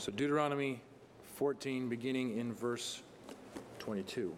So Deuteronomy 14, beginning in verse 22.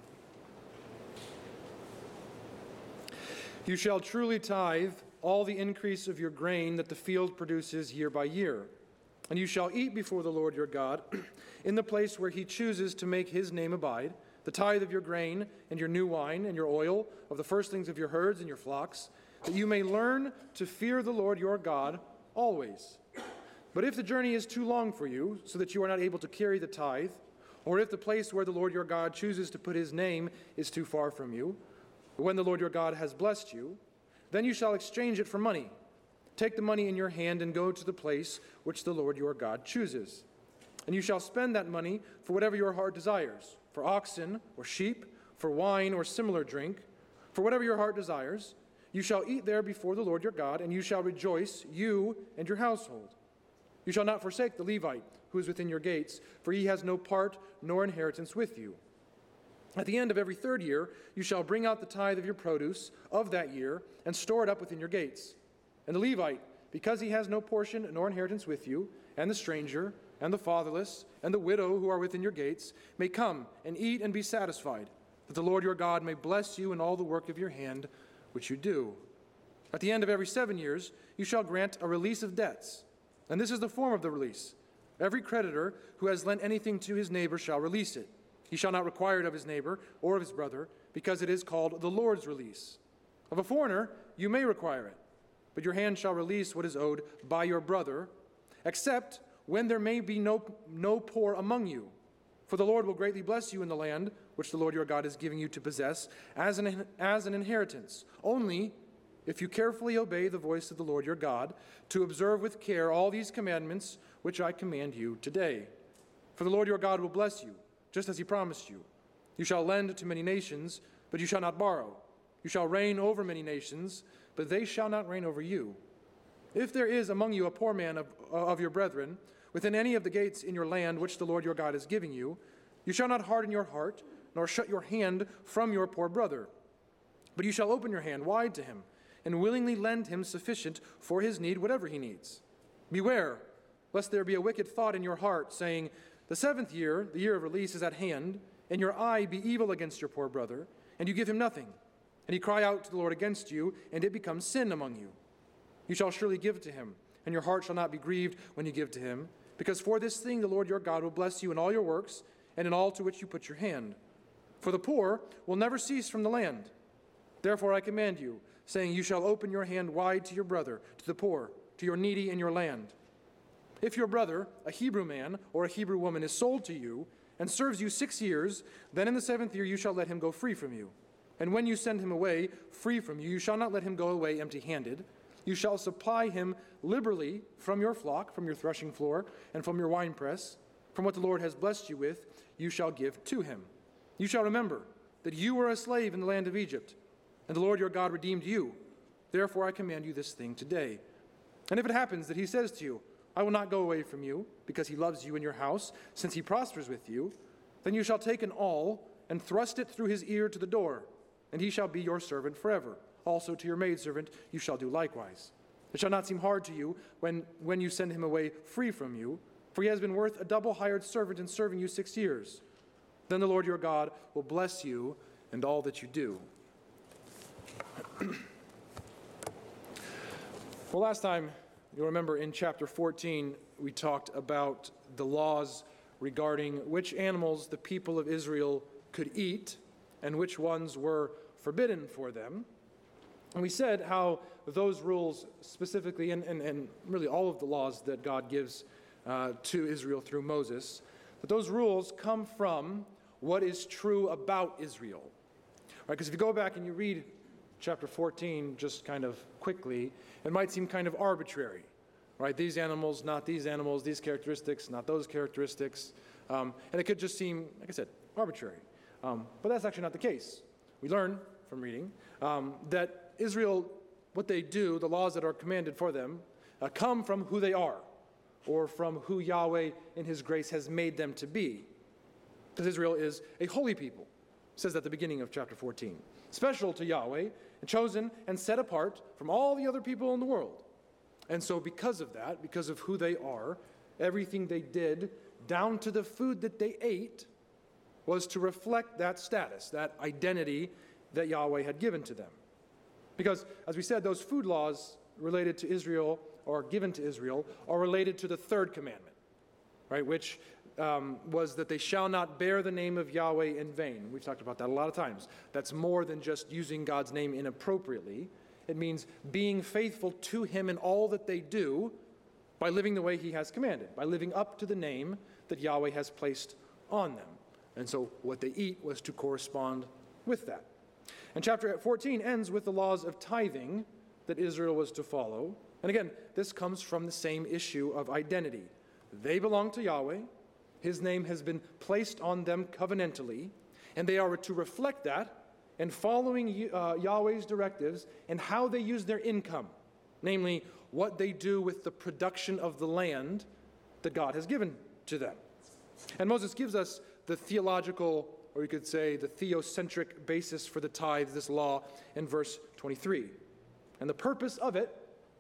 You shall truly tithe all the increase of your grain that the field produces year by year. And you shall eat before the Lord your God in the place where he chooses to make his name abide, the tithe of your grain and your new wine and your oil, of the firstlings of your herds and your flocks, that you may learn to fear the Lord your God always. But if the journey is too long for you, so that you are not able to carry the tithe, or if the place where the Lord your God chooses to put his name is too far from you, when the Lord your God has blessed you, then you shall exchange it for money. Take the money in your hand and go to the place which the Lord your God chooses. And you shall spend that money for whatever your heart desires, for oxen or sheep, for wine or similar drink, for whatever your heart desires. You shall eat there before the Lord your God, and you shall rejoice, you and your household. You shall not forsake the Levite who is within your gates, for he has no part nor inheritance with you. At the end of every third year, you shall bring out the tithe of your produce of that year and store it up within your gates. And the Levite, because he has no portion nor inheritance with you, and the stranger, and the fatherless, and the widow who are within your gates, may come and eat and be satisfied, that the Lord your God may bless you in all the work of your hand which you do. At the end of every 7 years, you shall grant a release of debts. And this is the form of the release. Every creditor who has lent anything to his neighbor shall release it. He shall not require it of his neighbor or of his brother, because it is called the Lord's release. Of a foreigner you may require it, but your hand shall release what is owed by your brother, except when there may be no poor among you. For the Lord will greatly bless you in the land which the Lord your God is giving you to possess as an inheritance, only if you carefully obey the voice of the Lord your God, to observe with care all these commandments which I command you today. For the Lord your God will bless you, just as he promised you. You shall lend to many nations, but you shall not borrow. You shall reign over many nations, but they shall not reign over you. If there is among you a poor man of your brethren, within any of the gates in your land which the Lord your God is giving you, you shall not harden your heart, nor shut your hand from your poor brother. But you shall open your hand wide to him, and willingly lend him sufficient for his need, whatever he needs. Beware, lest there be a wicked thought in your heart, saying, the 7th year, the year of release, is at hand, and your eye be evil against your poor brother, and you give him nothing. And he cry out to the Lord against you, and it becomes sin among you. You shall surely give to him, and your heart shall not be grieved when you give to him, because for this thing the Lord your God will bless you in all your works, and in all to which you put your hand. For the poor will never cease from the land. Therefore I command you, saying, you shall open your hand wide to your brother, to the poor, to your needy in your land. If your brother, a Hebrew man or a Hebrew woman, is sold to you and serves you 6 years, then in the 7th year you shall let him go free from you. And when you send him away free from you, you shall not let him go away empty-handed. You shall supply him liberally from your flock, from your threshing floor, and from your winepress. From what the Lord has blessed you with, you shall give to him. You shall remember that you were a slave in the land of Egypt, and the Lord your God redeemed you. Therefore I command you this thing today. And if it happens that he says to you, I will not go away from you, because he loves you in your house, since he prospers with you, then you shall take an awl and thrust it through his ear to the door, and he shall be your servant forever. Also to your maidservant you shall do likewise. It shall not seem hard to you when you send him away free from you, for he has been worth a double hired servant in serving you 6 years. Then the Lord your God will bless you and all that you do. Well, last time, you'll remember in chapter 14, we talked about the laws regarding which animals the people of Israel could eat and which ones were forbidden for them. And we said how those rules specifically, and really all of the laws that God gives to Israel through Moses, that those rules come from what is true about Israel. Right? Because if you go back and you read chapter 14 just kind of quickly, it might seem kind of arbitrary. Right? These animals, not these animals, these characteristics, not those characteristics. And it could just seem, like I said, arbitrary. But that's actually not the case. We learn from reading that Israel, what they do, the laws that are commanded for them, come from who they are, or from who Yahweh in his grace has made them to be. Because Israel is a holy people. It says at the beginning of chapter 14. Special to Yahweh, and chosen and set apart from all the other people in the world. And so because of that, because of who they are, everything they did, down to the food that they ate, was to reflect that status, that identity that Yahweh had given to them. Because, as we said, those food laws related to Israel, or given to Israel, are related to the third commandment, right, which was that they shall not bear the name of Yahweh in vain. We've talked about that a lot of times. That's more than just using God's name inappropriately. It means being faithful to him in all that they do by living the way he has commanded, by living up to the name that Yahweh has placed on them. And so what they eat was to correspond with that. And chapter 14 ends with the laws of tithing that Israel was to follow. And again, this comes from the same issue of identity. They belong to Yahweh. His name has been placed on them covenantally, and they are to reflect that and following Yahweh's directives and how they use their income, namely what they do with the production of the land that God has given to them. And Moses gives us the theological, or you could say the theocentric basis for the tithe, this law, in verse 23. And the purpose of it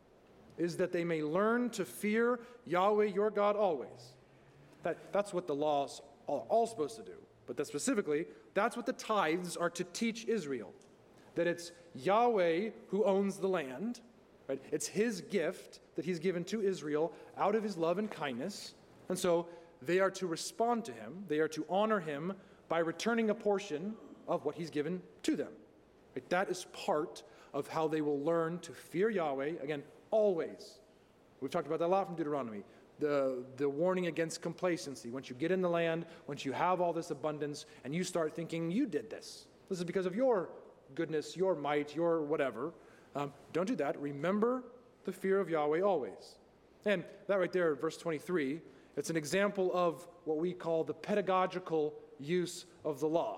is that they may learn to fear Yahweh your God always. That's what the laws are all supposed to do. But that specifically, that's what the tithes are to teach Israel. That it's Yahweh who owns the land. Right? It's his gift that he's given to Israel out of his love and kindness. And so they are to respond to him. They are to honor him by returning a portion of what he's given to them. Right? That is part of how they will learn to fear Yahweh, again, always. We've talked about that a lot from Deuteronomy. The warning against complacency. Once you get in the land, once you have all this abundance, and you start thinking, you did this. This is because of your goodness, your might, your whatever. Don't do that. Remember the fear of Yahweh always. And that right there, verse 23, it's an example of what we call the pedagogical use of the law.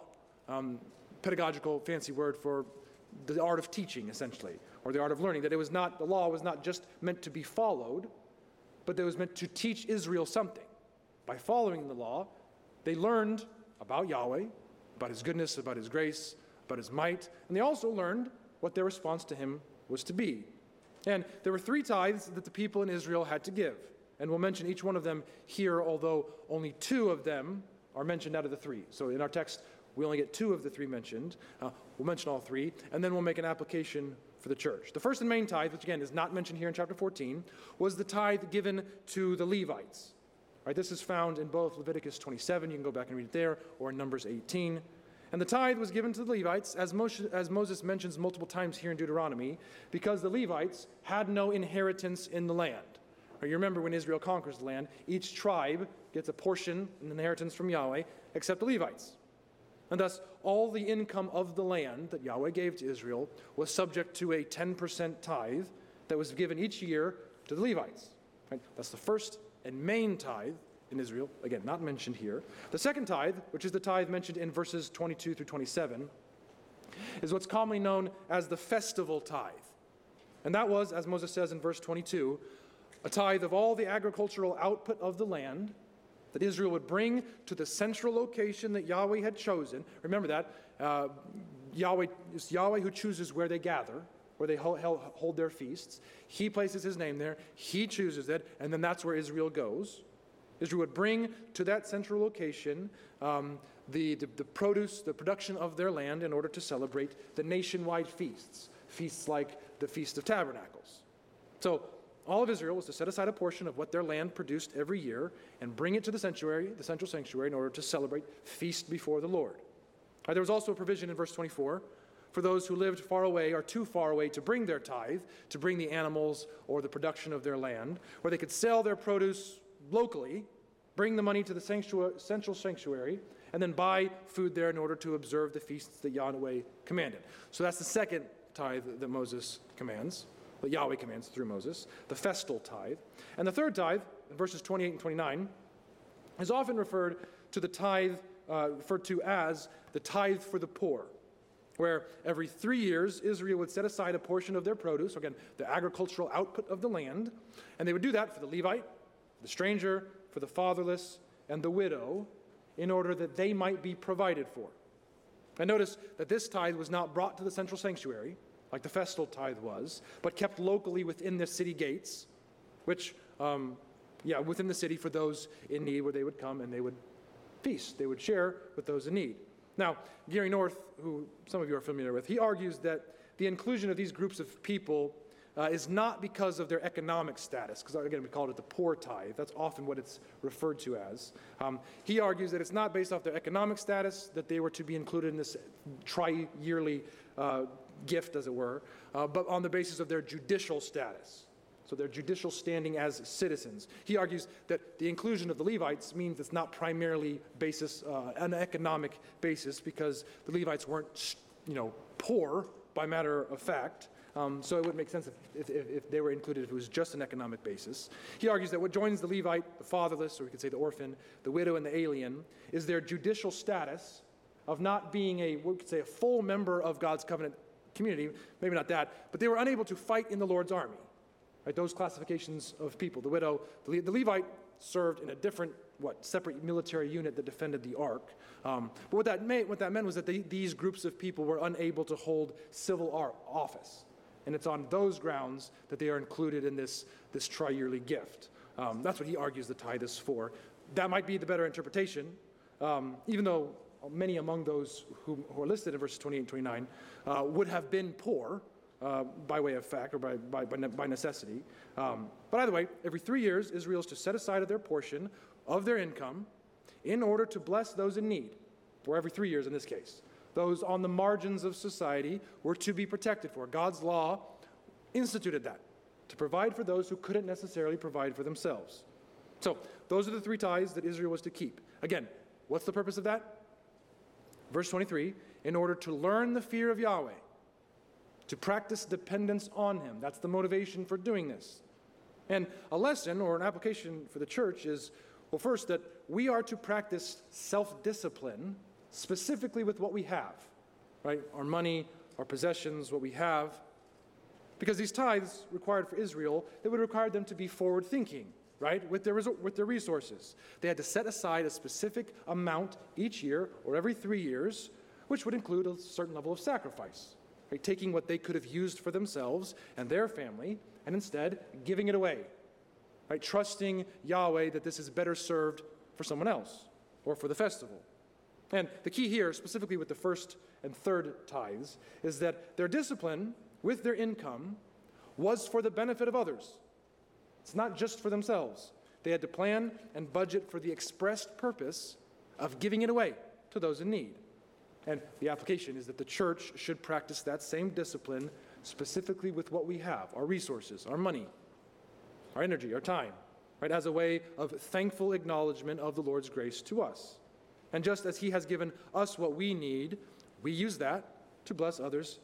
Pedagogical, fancy word for the art of teaching, essentially, or the art of learning. That it was not, the law was not just meant to be followed, but it was meant to teach Israel something. By following the law, they learned about Yahweh, about his goodness, about his grace, about his might, and they also learned what their response to him was to be. And there were 3 tithes that the people in Israel had to give. And we'll mention each one of them here, although only 2 of them are mentioned out of the 3. So in our text, we only get 2 of the 3 mentioned. We'll mention all 3, and then we'll make an application for the church. The first and main tithe, which again is not mentioned here in chapter 14, was the tithe given to the Levites. Right, this is found in both Leviticus 27, you can go back and read it there, or in Numbers 18. And the tithe was given to the Levites, as Moses mentions multiple times here in Deuteronomy, because the Levites had no inheritance in the land. Right, you remember when Israel conquers the land, each tribe gets a portion, an inheritance from Yahweh, except the Levites. And thus, all the income of the land that Yahweh gave to Israel was subject to a 10% tithe that was given each year to the Levites. Right? That's the first and main tithe in Israel, again, not mentioned here. The second tithe, which is the tithe mentioned in verses 22 through 27, is what's commonly known as the festival tithe. And that was, as Moses says in verse 22, a tithe of all the agricultural output of the land that Israel would bring to the central location that Yahweh had chosen. Remember that. It's Yahweh who chooses where they gather, where they hold their feasts. He places his name there. He chooses it, and then that's where Israel goes. Israel would bring to that central location the produce, the production of their land in order to celebrate the nationwide feasts, feasts like the Feast of Tabernacles. So all of Israel was to set aside a portion of what their land produced every year and bring it to the sanctuary, the central sanctuary, in order to celebrate, feast before the Lord. There was also a provision in verse 24 for those who lived far away or too far away to bring their tithe, to bring the animals or the production of their land, where they could sell their produce locally, bring the money to the central sanctuary, and then buy food there in order to observe the feasts that Yahweh commanded. So that's the second tithe that Moses commands, that Yahweh commands through Moses, the festal tithe. And the third tithe, in verses 28 and 29, is often referred to the tithe, referred to as the tithe for the poor, where every 3 years Israel would set aside a portion of their produce, again, the agricultural output of the land, and they would do that for the Levite, the stranger, for the fatherless, and the widow, in order that they might be provided for. And notice that this tithe was not brought to the central sanctuary, like the festal tithe was, but kept locally within the city gates, which within the city for those in need, where they would come and they would feast. They would share with those in need. Now, Gary North, who some of you are familiar with, he argues that the inclusion of these groups of people is not because of their economic status, because again, we call it the poor tithe. That's often what it's referred to as. He argues that it's not based off their economic status that they were to be included in this tri-yearly gift, as it were, but on the basis of their judicial status. So their judicial standing as citizens. He argues that the inclusion of the Levites means it's not primarily an economic basis, because the Levites weren't, poor by matter of fact. So it would make sense if they were included if it was just an economic basis. He argues that what joins the Levite, the fatherless, or we could say the orphan, the widow, and the alien, is their judicial status of not being a full member of God's covenant community. Maybe not that, but they were unable to fight in the Lord's army. Right, those classifications of people. The widow, the Levite served in a different, separate military unit that defended the ark. But what that meant was that these groups of people were unable to hold civil office. And it's on those grounds that they are included in this tri-yearly gift. That's what he argues the tithe is for. That might be the better interpretation, even though many among those who are listed in verses 28 and 29 would have been poor, by way of fact or by necessity. But either way, every 3 years, Israel is to set aside of their portion of their income in order to bless those in need, for every 3 years in this case. Those on the margins of society were to be protected for. God's law instituted that, to provide for those who couldn't necessarily provide for themselves. So those are the 3 tithes that Israel was to keep. Again, what's the purpose of that? Verse 23, in order to learn the fear of Yahweh, to practice dependence on him. That's the motivation for doing this. And a lesson or an application for the church is, well, first, that we are to practice self-discipline specifically with what we have, right? Our money, our possessions, what we have. Because these tithes required for Israel, they would require them to be forward-thinking, right, with their resources. They had to set aside a specific amount each year or every 3 years, which would include a certain level of sacrifice. Right, taking what they could have used for themselves and their family and instead giving it away. Right, trusting Yahweh that this is better served for someone else or for the festival. And the key here, specifically with the first and third tithes, is that their discipline with their income was for the benefit of others. It's not just for themselves. They had to plan and budget for the expressed purpose of giving it away to those in need. And the application is that the church should practice that same discipline specifically with what we have, our resources, our money, our energy, our time, right, as a way of thankful acknowledgement of the Lord's grace to us. And just as he has given us what we need, we use that to bless others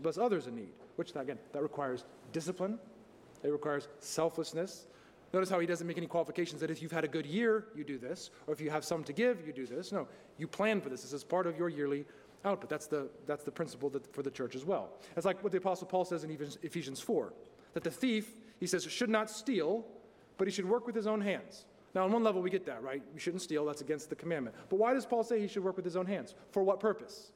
in need, which, again, that requires discipline. It requires selflessness. Notice how he doesn't make any qualifications that if you've had a good year, you do this, or if you have some to give, you do this. No, you plan for this. This is part of your yearly output. That's the principle for the church as well. It's like what the Apostle Paul says in Ephesians 4, that the thief, he says, should not steal, but he should work with his own hands. Now, on one level, we get that, right? We shouldn't steal. That's against the commandment. But why does Paul say he should work with his own hands? For what purpose?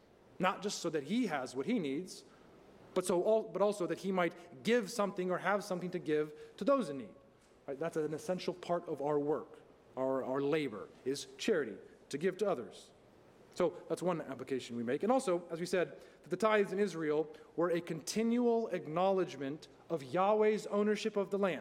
Not just so that he has what he needs, but also that he might give something or have something to give to those in need. Right? That's an essential part of our work, our labor, is charity, to give to others. So that's one application we make. And also, as we said, that the tithes in Israel were a continual acknowledgement of Yahweh's ownership of the land.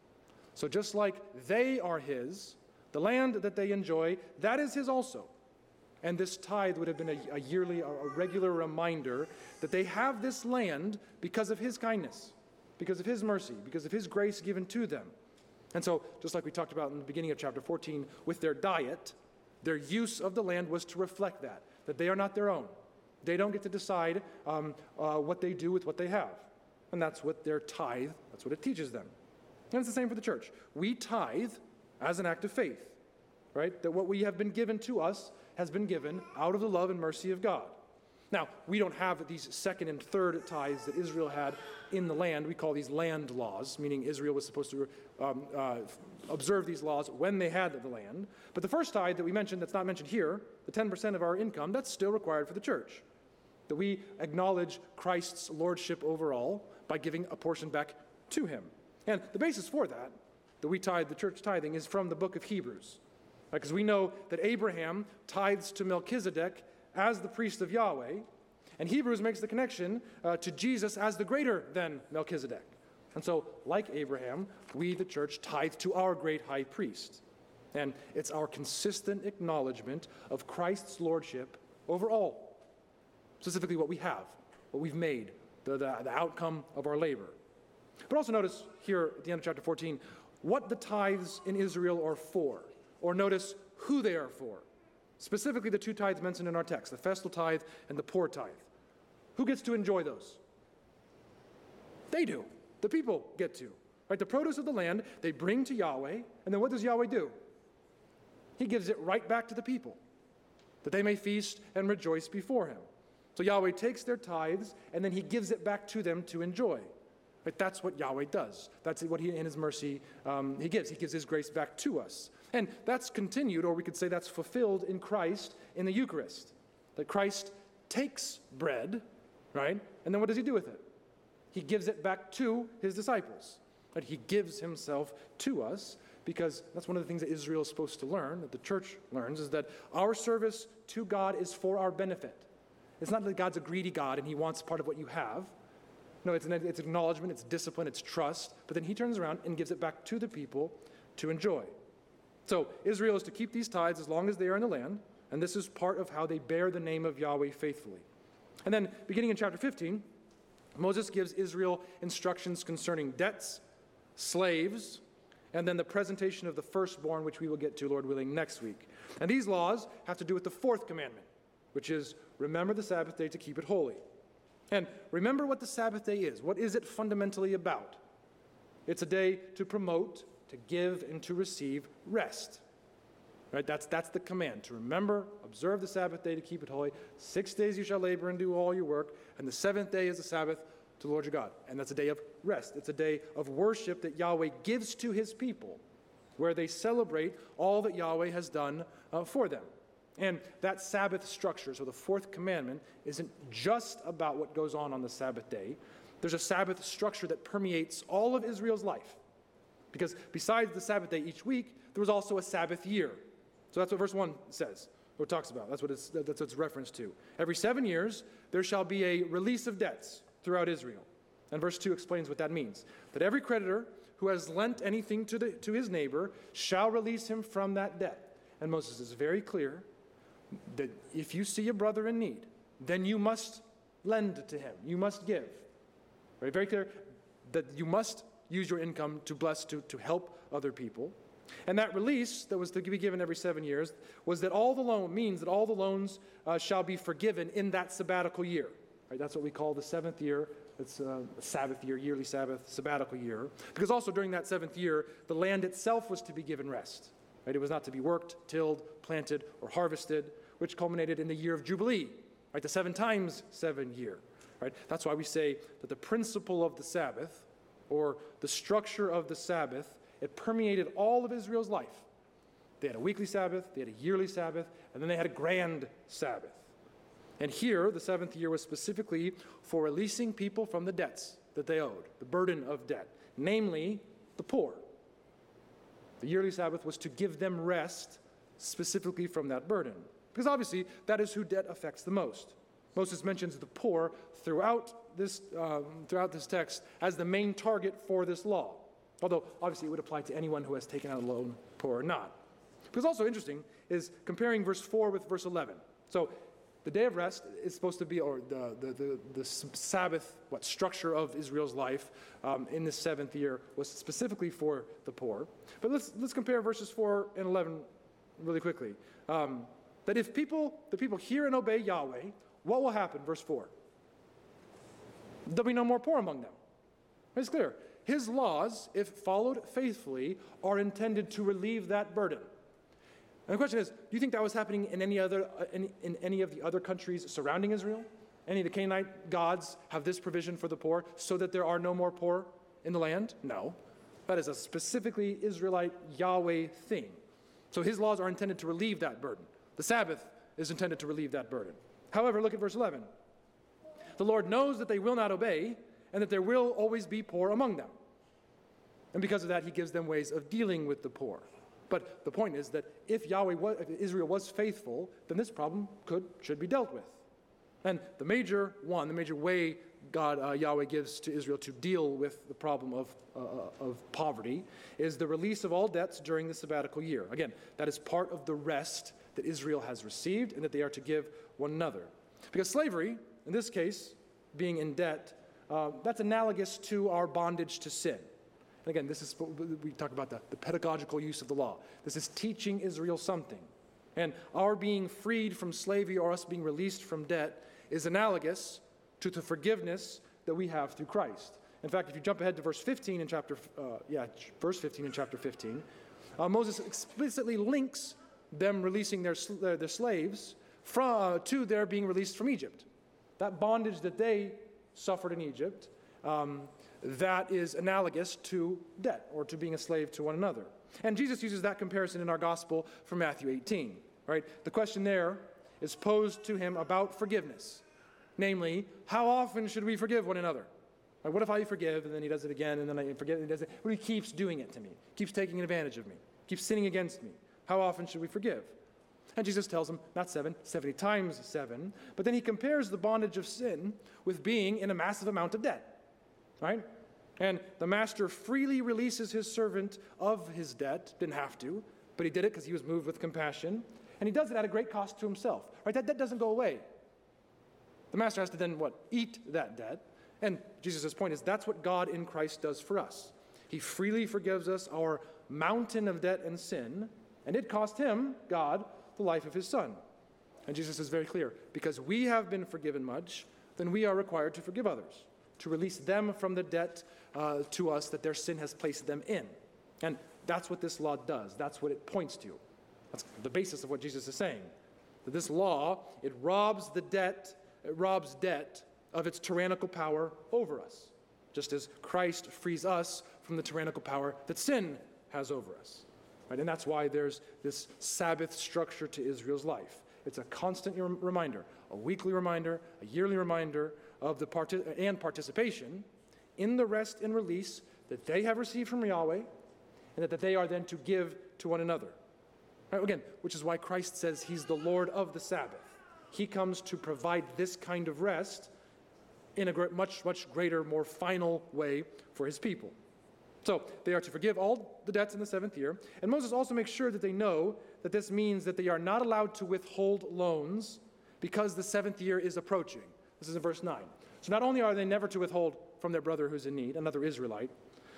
So just like they are his, the land that they enjoy, that is his also. And this tithe would have been a regular reminder that they have this land because of his kindness, because of his mercy, because of his grace given to them. And so, just like we talked about in the beginning of chapter 14, with their diet, their use of the land was to reflect that they are not their own. They don't get to decide what they do with what they have. And that's what their tithe, that's what it teaches them. And it's the same for the church. We tithe as an act of faith, right? That what we have been given to us has been given out of the love and mercy of God. Now, we don't have these second and third tithes that Israel had in the land. We call these land laws, meaning Israel was supposed to observe these laws when they had the land. But the first tithe that we mentioned, that's not mentioned here, the 10% of our income, that's still required for the church. That we acknowledge Christ's lordship over all by giving a portion back to him. And the basis for that that we tithe, the church tithing, is from the book of Hebrews. Because we know that Abraham tithes to Melchizedek as the priest of Yahweh, and Hebrews makes the connection to Jesus as the greater than Melchizedek. And so, like Abraham, we, the church, tithe to our great high priest. And it's our consistent acknowledgement of Christ's lordship over all, specifically what we have, what we've made, the outcome of our labor. But also notice here at the end of chapter 14, what the tithes in Israel are for, or notice who they are for. Specifically the two tithes mentioned in our text, the festal tithe and the poor tithe. Who gets to enjoy those? They do. The people get to. Right? The produce of the land, they bring to Yahweh, and then what does Yahweh do? He gives it right back to the people, that they may feast and rejoice before him. So Yahweh takes their tithes, and then he gives it back to them to enjoy. Right? That's what Yahweh does. That's what he, in his mercy, he gives. He gives his grace back to us. And that's continued, or we could say that's fulfilled in Christ in the Eucharist. That Christ takes bread, right? And then what does he do with it? He gives it back to his disciples. Right? He gives himself to us, because that's one of the things that Israel is supposed to learn, that the church learns, is that our service to God is for our benefit. It's not that God's a greedy God and he wants part of what you have. No, it's acknowledgement, it's discipline, it's trust. But then he turns around and gives it back to the people to enjoy. So Israel is to keep these tithes as long as they are in the land, and this is part of how they bear the name of Yahweh faithfully. And then, beginning in chapter 15, Moses gives Israel instructions concerning debts, slaves, and then the presentation of the firstborn, which we will get to, Lord willing, next week. And these laws have to do with the fourth commandment, which is, remember the Sabbath day to keep it holy. And remember what the Sabbath day is. What is it fundamentally about? It's a day to promote, to give, and to receive rest. Right? That's the command, to remember, observe the Sabbath day to keep it holy. 6 days you shall labor and do all your work, and the seventh day is the Sabbath to the Lord your God. And that's a day of rest. It's a day of worship that Yahweh gives to his people, where they celebrate all that Yahweh has done for them. And that Sabbath structure, so the fourth commandment, isn't just about what goes on the Sabbath day. There's a Sabbath structure that permeates all of Israel's life. Because besides the Sabbath day each week, there was also a Sabbath year. So that's what verse 1 says, or talks about. That's what it's referenced to. Every 7 years, there shall be a release of debts throughout Israel. And verse 2 explains what that means. That every creditor who has lent anything to his neighbor shall release him from that debt. And Moses is very clear that if you see a brother in need, then you must lend to him. You must give. Right? Very clear that you must use your income to bless, to help other people. And that release that was to be given every 7 years was that all the loans shall be forgiven in that sabbatical year. Right? That's what we call the seventh year. It's a Sabbath year, yearly Sabbath, sabbatical year. Because also during that seventh year, the land itself was to be given rest. Right? It was not to be worked, tilled, planted, or harvested, which culminated in the year of Jubilee, right? The 7 times 7 year. Right? That's why we say that the principle of the Sabbath, or the structure of the Sabbath, it permeated all of Israel's life. They had a weekly Sabbath, they had a yearly Sabbath, and then they had a grand Sabbath. And here, the 7th year was specifically for releasing people from the debts that they owed, the burden of debt, namely the poor. The yearly Sabbath was to give them rest specifically from that burden. Because obviously, that is who debt affects the most. Moses mentions the poor throughout this text as the main target for this law. Although, obviously, it would apply to anyone who has taken out a loan, poor or not. Because also interesting is comparing verse 4 with verse 11. So, the day of rest is supposed to be, or the Sabbath, structure of Israel's life in this 7th year was specifically for the poor. But let's compare verses 4 and 11 really quickly. That if the people hear and obey Yahweh, what will happen? Verse 4. There'll be no more poor among them. It's clear. His laws, if followed faithfully, are intended to relieve that burden. And the question is, do you think that was happening in any of the other countries surrounding Israel? Any of the Canaanite gods have this provision for the poor so that there are no more poor in the land? No. That is a specifically Israelite Yahweh thing. So his laws are intended to relieve that burden. The Sabbath is intended to relieve that burden. However, look at verse 11. The Lord knows that they will not obey and that there will always be poor among them. And because of that, he gives them ways of dealing with the poor. But the point is that if Israel was faithful, then this problem should be dealt with. And the major way Yahweh gives to Israel to deal with the problem of poverty is the release of all debts during the sabbatical year. Again, that is part of the rest that Israel has received and that they are to give one another. Because slavery, in this case, being in debt, that's analogous to our bondage to sin. And again, we talk about the pedagogical use of the law. This is teaching Israel something. And our being freed from slavery or us being released from debt is analogous to the forgiveness that we have through Christ. In fact, if you jump ahead to verse 15 in chapter 15, Moses explicitly links them releasing their slaves to their being released from Egypt. That bondage that they suffered in Egypt, that is analogous to debt or to being a slave to one another. And Jesus uses that comparison in our gospel from Matthew 18. Right? The question there is posed to him about forgiveness. Namely, how often should we forgive one another? Like, what if I forgive and then he does it again and then I forget and he does it? But he keeps doing it to me, keeps taking advantage of me, keeps sinning against me. How often should we forgive? And Jesus tells him, not 7, 70 times 7. But then he compares the bondage of sin with being in a massive amount of debt. Right? And the master freely releases his servant of his debt. Didn't have to, but he did it because he was moved with compassion. And he does it at a great cost to himself. Right? That debt doesn't go away. The master has to then, eat that debt. And Jesus' point is that's what God in Christ does for us. He freely forgives us our mountain of debt and sin, and it cost him, God, the life of his son. And Jesus is very clear. Because we have been forgiven much, then we are required to forgive others, to release them from the debt to us that their sin has placed them in. And that's what this law does. That's what it points to. That's the basis of what Jesus is saying. That this law, it robs debt of its tyrannical power over us, just as Christ frees us from the tyrannical power that sin has over us. Right? And that's why there's this Sabbath structure to Israel's life. It's a constant reminder, a weekly reminder, a yearly reminder of the participation in the rest and release that they have received from Yahweh, and that they are then to give to one another. Right? Again, which is why Christ says he's the Lord of the Sabbath. He comes to provide this kind of rest in a much, much greater, more final way for his people. So they are to forgive all the debts in the 7th year. And Moses also makes sure that they know that this means that they are not allowed to withhold loans because the 7th year is approaching. This is in verse 9. So not only are they never to withhold from their brother who's in need, another Israelite,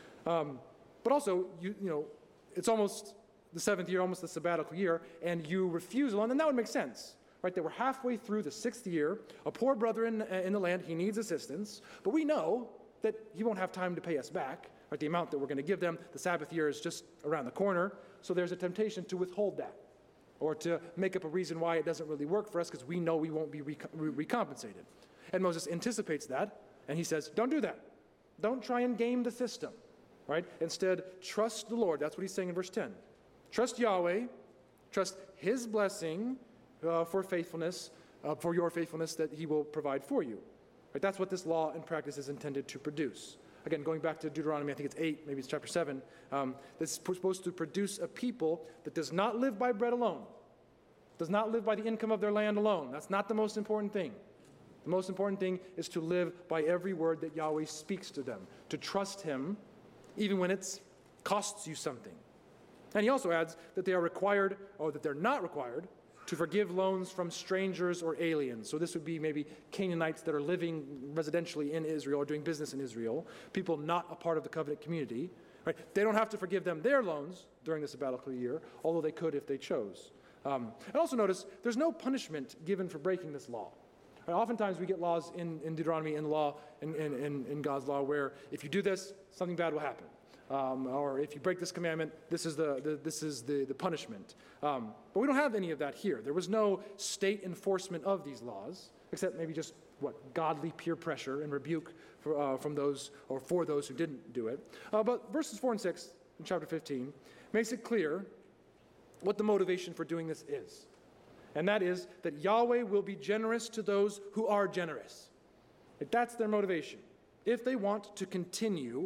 but also, it's almost the 7th year, almost the sabbatical year, and you refuse a loan, and that would make sense. Right, they were halfway through the 6th year, a poor brother in the land, he needs assistance, but we know that he won't have time to pay us back, right, the amount that we're going to give them. The Sabbath year is just around the corner, so there's a temptation to withhold that, or to make up a reason why it doesn't really work for us because we know we won't be recompensated. And Moses anticipates that, and he says, don't do that. Don't try and game the system, right? Instead, trust the Lord. That's what he's saying in verse 10. Trust Yahweh, trust his blessing, for faithfulness, for your faithfulness that he will provide for you. Right? That's what this law and practice is intended to produce. Again, going back to Deuteronomy, I think it's 8, maybe it's chapter 7, this is supposed to produce a people that does not live by bread alone, does not live by the income of their land alone. That's not the most important thing. The most important thing is to live by every word that Yahweh speaks to them, to trust him even when it costs you something. And he also adds that they are required, or that they're not required, to forgive loans from strangers or aliens. So this would be maybe Canaanites that are living residentially in Israel or doing business in Israel, people not a part of the covenant community. Right? They don't have to forgive them their loans during the sabbatical year, although they could if they chose. And also notice, there's no punishment given for breaking this law. Right? Oftentimes we get laws in Deuteronomy, in the law, in God's law, where if you do this, something bad will happen. Or if you break this commandment, this is the punishment. But we don't have any of that here. There was no state enforcement of these laws, except maybe just godly peer pressure and rebuke from those or for those who didn't do it. But verses 4 and 6 in chapter 15 makes it clear what the motivation for doing this is. And that is that Yahweh will be generous to those who are generous. That's their motivation. If they want to continue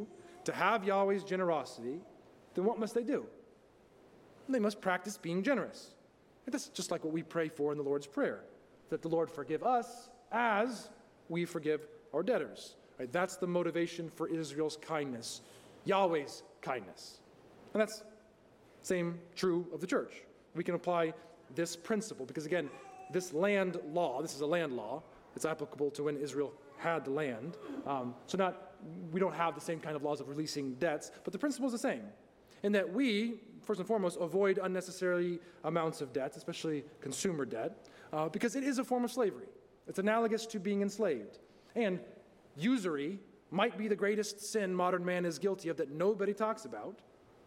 to have Yahweh's generosity, then what must they do? They must practice being generous. That's just like what we pray for in the Lord's Prayer, that the Lord forgive us as we forgive our debtors. Right? That's the motivation for Israel's kindness, Yahweh's kindness. And that's same true of the church. We can apply this principle because, again, this land law, this is a land law. It's applicable to when Israel had the land. We don't have the same kind of laws of releasing debts, but the principle is the same. In that we, first and foremost, avoid unnecessary amounts of debts, especially consumer debt, because it is a form of slavery. It's analogous to being enslaved. And usury might be the greatest sin modern man is guilty of that nobody talks about,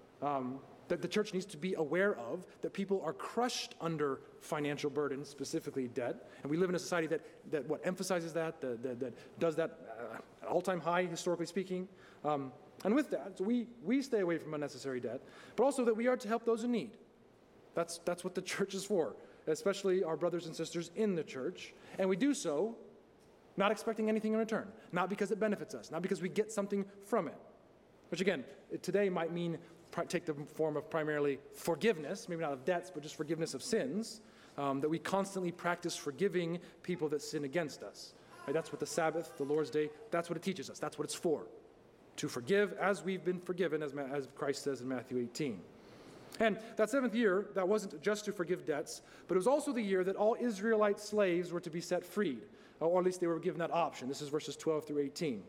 that the church needs to be aware of, that people are crushed under financial burdens, specifically debt. And we live in a society that emphasizes that does that at all-time high, historically speaking. And with that, so we stay away from unnecessary debt, but also that we are to help those in need. That's what the church is for, especially our brothers and sisters in the church. And we do so not expecting anything in return, not because it benefits us, not because we get something from it. Which again, today might mean take the form of primarily forgiveness, maybe not of debts, but just forgiveness of sins, that we constantly practice forgiving people that sin against us. Right? That's what the Sabbath, the Lord's Day, that's what it teaches us. That's what it's for. To forgive as we've been forgiven, as Christ says in Matthew 18. And that seventh year, that wasn't just to forgive debts, but it was also the year that all Israelite slaves were to be set free, or at least they were given that option. This is verses 12 through 18.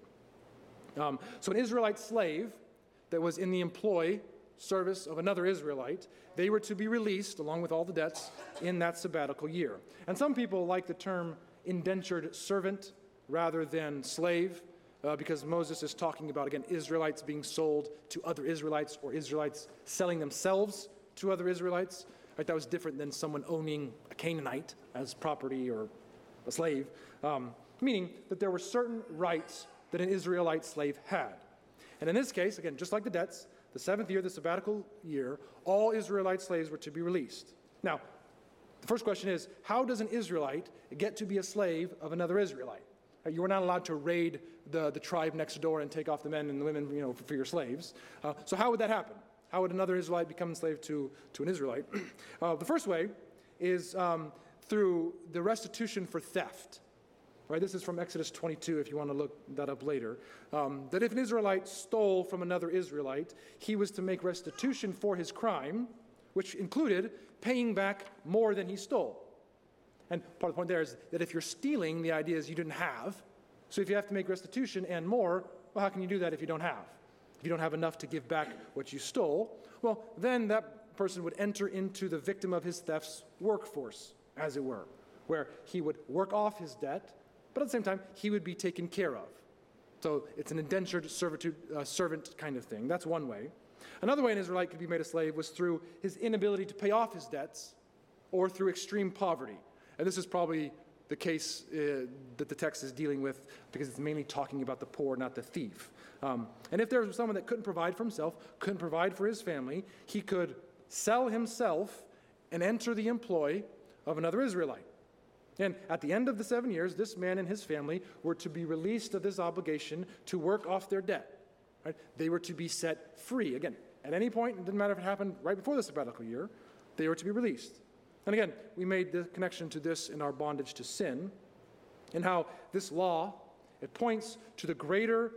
So an Israelite slave that was in the employ service of another Israelite, they were to be released along with all the debts in that sabbatical year. And some people like the term indentured servant rather than slave, because Moses is talking about, again, Israelites being sold to other Israelites or Israelites selling themselves to other Israelites. Right? That was different than someone owning a Canaanite as property or a slave, meaning that there were certain rights that an Israelite slave had. And in this case, again, just like the debts, the seventh year, the sabbatical year, all Israelite slaves were to be released. Now, the first question is, how does an Israelite get to be a slave of another Israelite? You were not allowed to raid the tribe next door and take off the men and the women, for your slaves. So how would that happen? How would another Israelite become enslaved to an Israelite? The first way is through the restitution for theft. Right, this is from Exodus 22, if you want to look that up later. That if an Israelite stole from another Israelite, he was to make restitution for his crime, which included paying back more than he stole. And part of the point there is that if you're stealing, the idea is you didn't have. So if you have to make restitution and more, well, how can you do that if you don't have? If you don't have enough to give back what you stole, well, then that person would enter into the victim of his theft's workforce, as it were, where he would work off his debt, but at the same time, he would be taken care of. So it's an indentured servant kind of thing. That's one way. Another way an Israelite could be made a slave was through his inability to pay off his debts or through extreme poverty. And this is probably the case that the text is dealing with because it's mainly talking about the poor, not the thief. And if there was someone that couldn't provide for himself, couldn't provide for his family, he could sell himself and enter the employ of another Israelite. And at the end of the 7 years, this man and his family were to be released of this obligation to work off their debt. Right? They were to be set free. Again, at any point, it didn't matter if it happened right before the sabbatical year, they were to be released. And again, we made the connection to this in our bondage to sin, and how this law, it points to the greater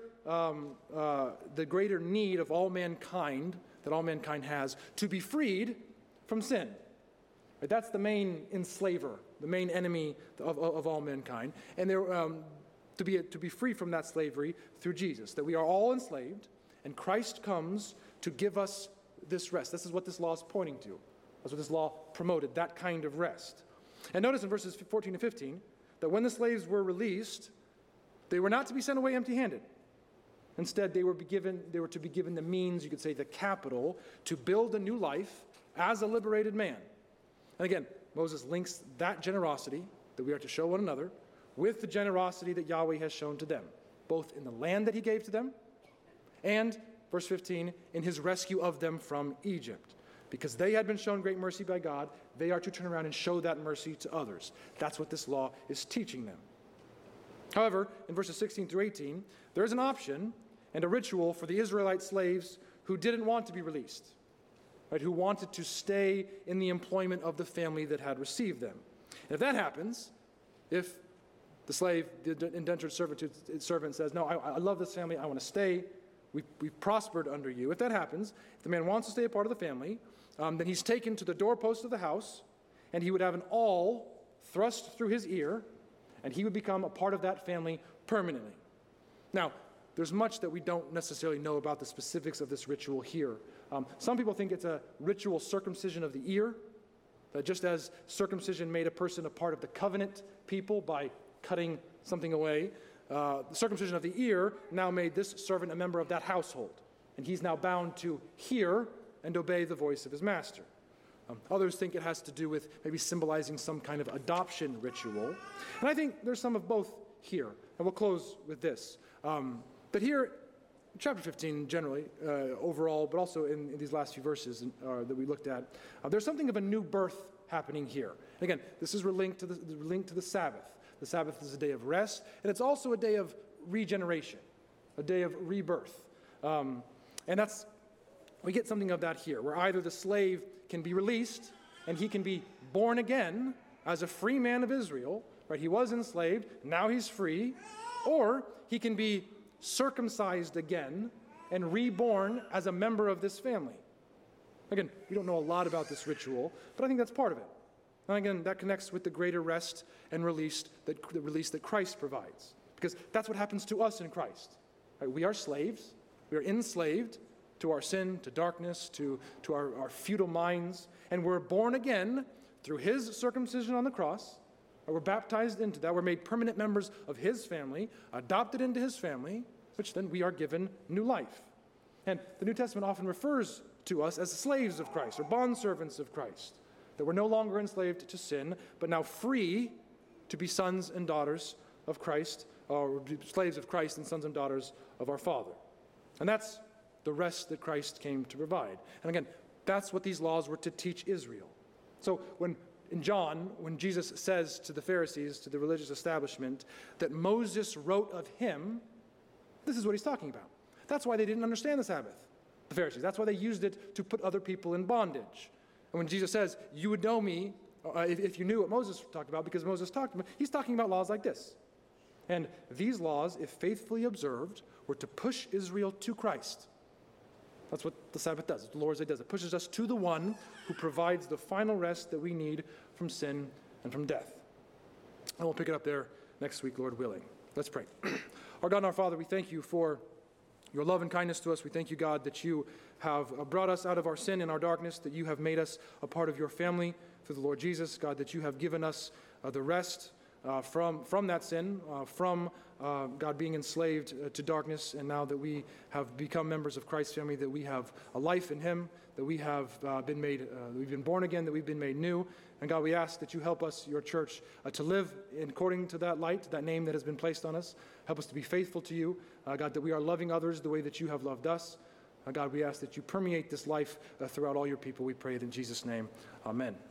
need of all mankind, that all mankind has, to be freed from sin. Right? That's the main enslaver, the main enemy of all mankind. And to be free from that slavery through Jesus, that we are all enslaved, and Christ comes to give us this rest. This is what this law is pointing to. That's what this law promoted, that kind of rest. And notice in verses 14 and 15 that when the slaves were released, they were not to be sent away empty-handed. Instead, they were to be given the means, you could say the capital, to build a new life as a liberated man. And again, Moses links that generosity that we are to show one another with the generosity that Yahweh has shown to them, both in the land that he gave to them and, verse 15, in his rescue of them from Egypt. Because they had been shown great mercy by God, they are to turn around and show that mercy to others. That's what this law is teaching them. However, in verses 16 through 18, there is an option, and a ritual for the Israelite slaves who didn't want to be released, right, who wanted to stay in the employment of the family that had received them. And if that happens, if the slave, the indentured servant says, no, I love this family, I want to stay, we've prospered under you. If that happens, if the man wants to stay a part of the family, then he's taken to the doorpost of the house, and he would have an awl thrust through his ear, and he would become a part of that family permanently. Now, there's much that we don't necessarily know about the specifics of this ritual here. Some people think it's a ritual circumcision of the ear, that just as circumcision made a person a part of the covenant people by cutting something away, the circumcision of the ear now made this servant a member of that household, and he's now bound to hear and obey the voice of his master. Others think it has to do with maybe symbolizing some kind of adoption ritual. And I think there's some of both here. And we'll close with this. But here, chapter 15 generally, overall, but also in these last few verses that we looked at, there's something of a new birth happening here. And again, this is linked to the Sabbath. The Sabbath is a day of rest, and it's also a day of regeneration, a day of rebirth. And we get something of that here, where either the slave can be released and he can be born again as a free man of Israel, right? He was enslaved, now he's free, or he can be circumcised again and reborn as a member of this family. Again, we don't know a lot about this ritual, but I think that's part of it. And again, that connects with the greater rest and release that Christ provides, because that's what happens to us in Christ. Right? We are slaves. We are enslaved to our sin, to darkness, to our futile minds, and we're born again through his circumcision on the cross. We're baptized into that. We're made permanent members of his family, adopted into his family, which then we are given new life. And the New Testament often refers to us as slaves of Christ or bondservants of Christ, that we're no longer enslaved to sin, but now free to be sons and daughters of Christ, or slaves of Christ and sons and daughters of our Father. And that's the rest that Christ came to provide. And again, that's what these laws were to teach Israel. So in John, when Jesus says to the Pharisees, to the religious establishment, that Moses wrote of him, this is what he's talking about. That's why they didn't understand the Sabbath, the Pharisees. That's why they used it to put other people in bondage. And when Jesus says, you would know me if you knew what Moses talked about, because Moses talked about, he's talking about laws like this. And these laws, if faithfully observed, were to push Israel to Christ. That's what the Sabbath does. The Lord's Day does. It pushes us to the one who provides the final rest that we need from sin and from death. And we'll pick it up there next week, Lord willing. Let's pray. Our God and our Father, we thank you for your love and kindness to us. We thank you, God, that you have brought us out of our sin and our darkness, that you have made us a part of your family through the Lord Jesus. God, that you have given us the rest from that sin, from God being enslaved to darkness, and now that we have become members of Christ's family, that we have a life in him, that we have we've been born again, that we've been made new. And God, we ask that you help us, your church, to live according to that light, that name that has been placed on us. Help us to be faithful to you. God, that we are loving others the way that you have loved us. God, we ask that you permeate this life throughout all your people. We pray it in Jesus' name. Amen.